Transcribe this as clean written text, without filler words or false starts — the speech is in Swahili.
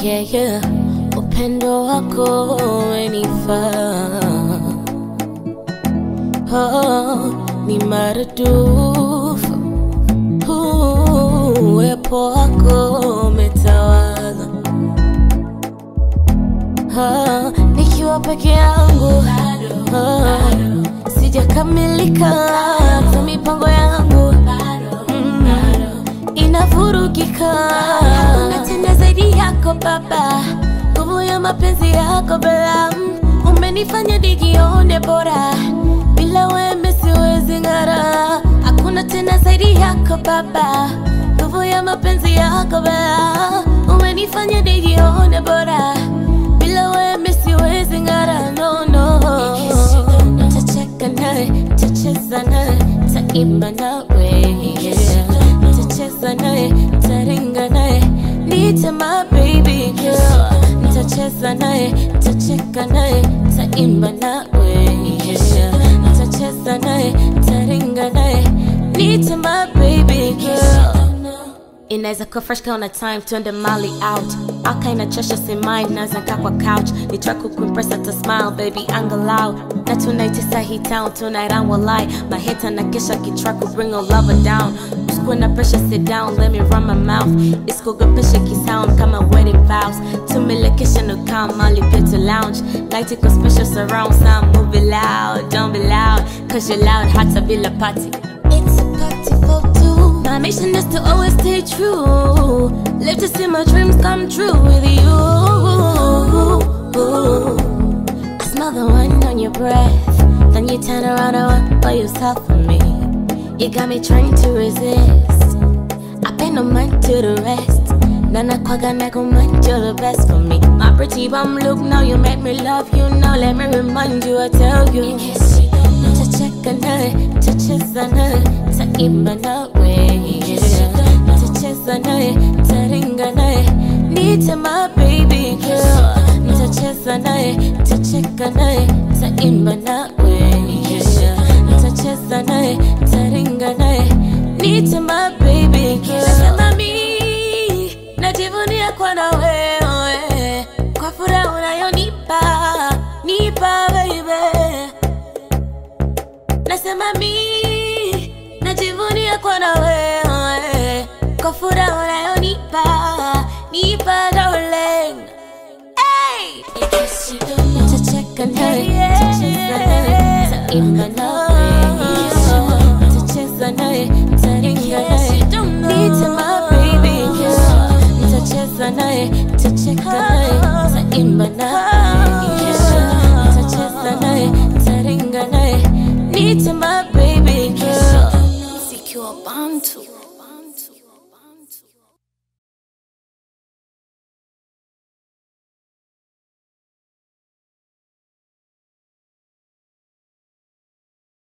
Yeah, yeah, upendo wako umenifaa. Oh, ni maradufu. Uwepo wako umetawala. Nikiwa peke yangu sijakamilika, hata mipango yangu inavurugika. Hakuna tena zaidi yako Baba, nguvu ya mapenzi yako Baba. Umenifanya nijione bora, bila wewe siwezi ng'ara. Hakuna tena zaidi yako Baba, nguvu ya mapenzi yako Baba. Umenifanya nijione bora, bila wewe siwezi ng'ara. No, no. Nitacheka nawe, nitacheza nawe, nitaimba nawe, nitacheza nawe, nitaringa nawe, niite my baby girl. Nitacheza nawe, nitacheka nawe, nitaimba nawe, nitacheza nawe, nitaringa nawe, niite my baby girl. Inaweza kuwa fresh on a time, twende mali out. Aka inachosha si mind, naweza nkaa kwa couch. Nitry kukuimpress at a smile, baby angalau. Na tonight is a hit town, tonight I will lie. My head na kesha kitry to bring a lover down. Usikuwe na pressure, sit down, let me run my mouth. Isikuga pisha kisound kama wedding vows. Tumilekesha no calm, mali pia to lounge. Like iko special surround sound, move it loud. Don't be loud, cause you're loud, hata bila party. It's a party for two. My mission is to always stay true. Live to see my dreams come true with you. I smell the wine on your breath, then you turn around and walk by yourself for me. You got me trying to resist. I pay no mind to the rest. Nana kwaga nako mind, you're the best for me. My pretty bum look, now you make me love you. Now let me remind you, I tell you. Nitacheka nawe, nitacheza nawe, nitaimba nawe, nitacheza nawe, nitaringa nawe, niite my baby girl. Nitacheza nawe, nitacheka nawe, nitaimba nawe, nitacheza nawe, nitaringa nawe, niite my baby girl. Nasema mimi najivunia kwa na wewe, kwa furaha unayonipa, nipa baby. Nasema mimi najivunia kwa na wewe, kwa furaha unayonipa, nipa darling. Hey! Nitacheka nawe, nitacheza nawe, nitaimba nawe, nitacheza nawe, nitaringa nawe, niite my baby girl. Nitacheza nawe, nitacheka nawe, nitaimba nawe, nitacheza nawe, nitaringa nawe, niite my baby girl. Secure Bantu.